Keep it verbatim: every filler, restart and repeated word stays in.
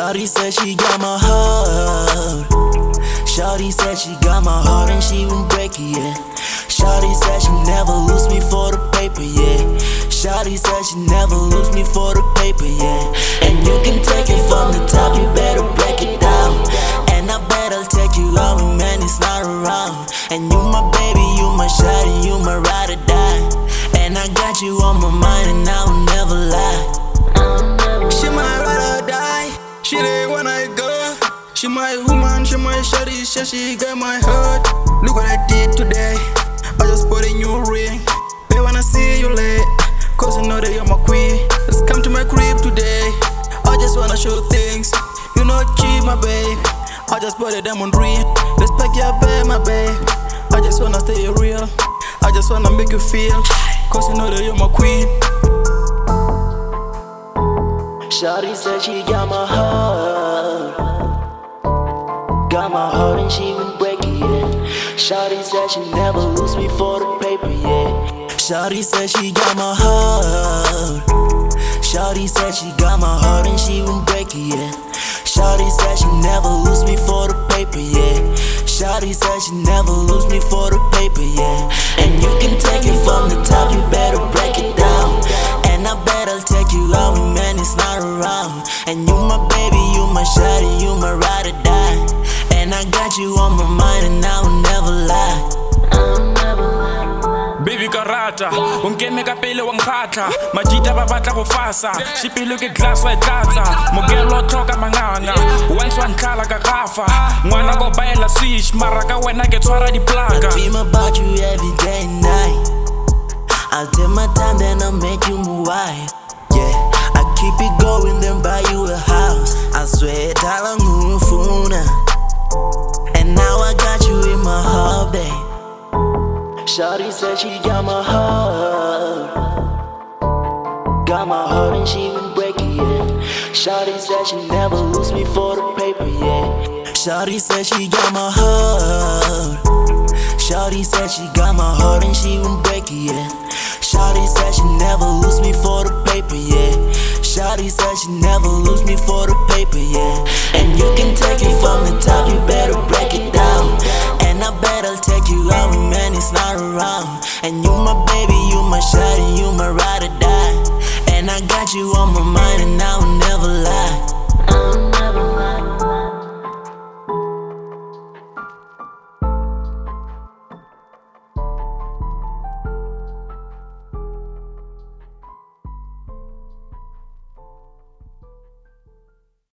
Shawty said she got my heart. Shawty said she got my heart and she won't break it, yeah. Shawty said she never lose me for the paper, yeah. Shawty said she never lose me for the paper, yeah. And you can take it from the top, you better break it down. And I bet I'll take you long when man it's not around. And you my baby, you my shawty, you my ride or die. And I got you on my mind and I will never lie. She my ride or die, she there when I go. She my woman, she my shawty, she, she got my heart. Look what I did today, I just put a new ring. They wanna see you late, cause you know that you're my queen. Let's come to my crib today, I just wanna show things. You know cheap, my babe, I just put a diamond ring. Let's pack your bed, my babe, I just wanna stay real. I just wanna make you feel, cause you know that you're my queen. Shawty said she got my heart. Got my heart and she won't break it, yeah. Shawty said she never lose me for the paper, yeah. Shawty said she got my heart. Shawty said she got my heart and she won't break it, yeah. Shawty said she never lose me for the paper, yeah. Shawty said she never lose me for the paper, yeah. And you can take it from the top, you better break it down. And I bet I'll take you long when man it's not around. And you my baby, you my shawty, you my ride or die. And I got you on my mind and I will never lie. Baby karata, ungeme ka pele wa ngkhatla. Majita ba batla go fasa, sipilo ke glass wa tlatsa. Mogelo tlhoka manganga, once wa nkhala ka gafa. Ngwana go baela switch, mara ka wena ke tshwara di plaka. I dream about you every day and night. I'll take my time then I'll make you move wide. Yeah, I keep it going then buy you a house. I swear talang ufuna. And now I got you in my heart, babe. Shawty said she got my heart. Got my heart and she won't break it, yeah. Shawty said she never lose me for the paper, yeah. Shawty said she got my heart. Shawty said she got my heart and she won't break it, yeah. Shawty said she never lose me for the paper, yeah. Shawty said she never lose me for the paper, yeah. And you can take it from the top, you better break it down. And I bet I'll take you long when man it's not around.